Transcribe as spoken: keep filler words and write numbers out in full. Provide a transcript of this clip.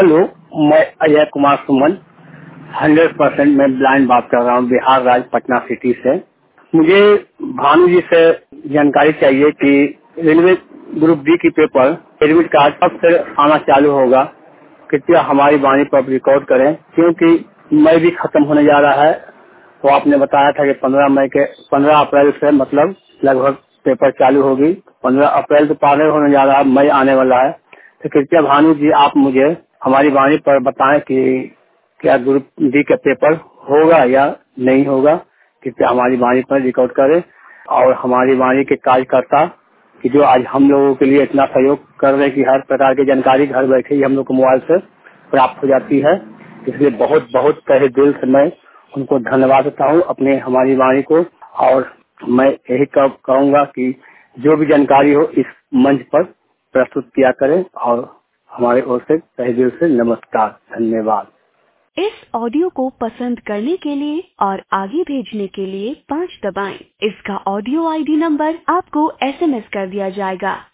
Hello, मैं Ajay Kumar Suman hundred percent मैं blind बात कर रहा हूँ, बिहार राज्य पटना सिटी से। मुझे भानु जी से जानकारी चाहिए कि रेलवे ग्रुप डी की पेपर एडमिट कार्ड कब से आना चालू होगा। कृपया हमारी वाणी पर रिकॉर्ड करें, क्योंकि मई भी खत्म होने जा रहा है। तो आपने बताया था कि पंद्रह मई के पंद्रह अप्रैल से मतलब लगभग पेपर चालू होगी। पंद्रह अप्रैल तो पार होने जा रहा है, मई आने वाला है। तो कृपया भानु जी आप मुझे हमारी वाणी पर बताएं कि क्या ग्रुप डी का पेपर होगा या नहीं होगा। कृपया हमारी वाणी पर रिकॉर्ड करें और हमारी वाणी के कार्यकर्ता कि जो आज हम लोगों के लिए इतना सहयोग कर रहे हैं कि हर प्रकार की जानकारी घर बैठे ही हम लोग को मोबाइल से प्राप्त हो जाती है। इसलिए बहुत बहुत तहे दिल से मैं उनको धन्यवाद देता हूँ अपने हमारी वाणी को। और मैं यही कहूँगा कि जो भी जानकारी हो इस मंच पर प्रस्तुत किया करें। और हमारे ओर से तहे दिल से नमस्कार, धन्यवाद। इस ऑडियो को पसंद करने के लिए और आगे भेजने के लिए पाँच दबाएं। इसका ऑडियो आईडी नंबर आपको एसएमएस कर दिया जाएगा।